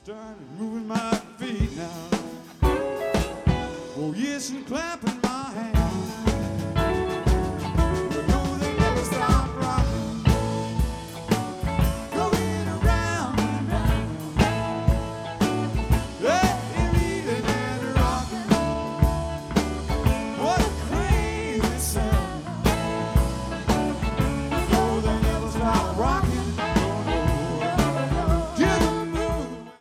Started moving my feet now. Oh yes, and clapping